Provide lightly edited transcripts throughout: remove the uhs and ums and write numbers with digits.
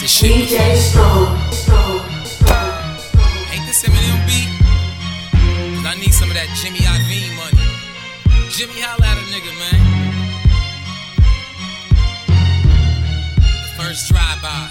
this shit DJ Stone. Ain't this Eminem beat? Cause I need some of that Jimmy Iovine money. Jimmy, holla at a nigga, man. The first drive-by.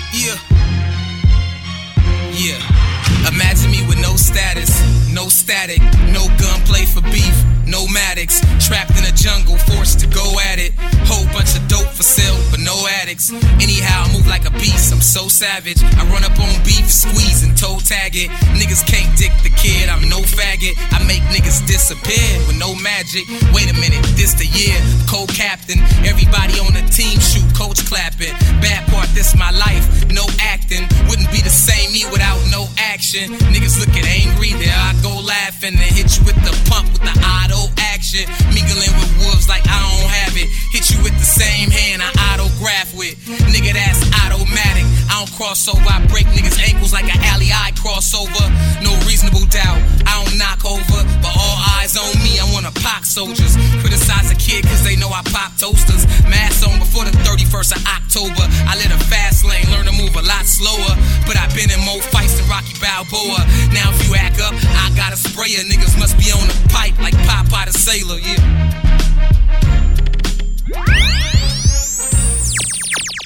Yeah. Imagine me with no status, no static, no gunplay for beef, no Maddox, trapped in a jungle, forced to go at it. Whole bunch of dope for sale, but no addicts. Anyhow, I move like a beast, I'm so savage. I run up on beef, squeeze and toe tag it. Niggas can't dick the kid, I'm no faggot. I make niggas disappear with no magic. Wait a minute, this the year. Co-captain, everybody on the team shoot, coach clapping. Bad part, this my life, no acting. Wouldn't be the same me without no action. Niggas looking angry, there I go laughing. And hit you with the pump with the auto action. Mingling with wolves like I don't have it. Hit you with the same hand I autograph with. Nigga, that's automatic. I don't cross over, I break niggas' ankles like an alley eye crossover. No reasonable doubt, I don't knock over. But all eyes on me, I wanna pock soldiers. Criticize a kid cause they know I pop toasters. Mask on before the 31st of October. I lit a fast lane, learn to move a lot slower. But I've been in more fights than Rocky Balboa. Now if you act up, I got a sprayer. Niggas must be on the pipe like Popeye the Sailor, yeah.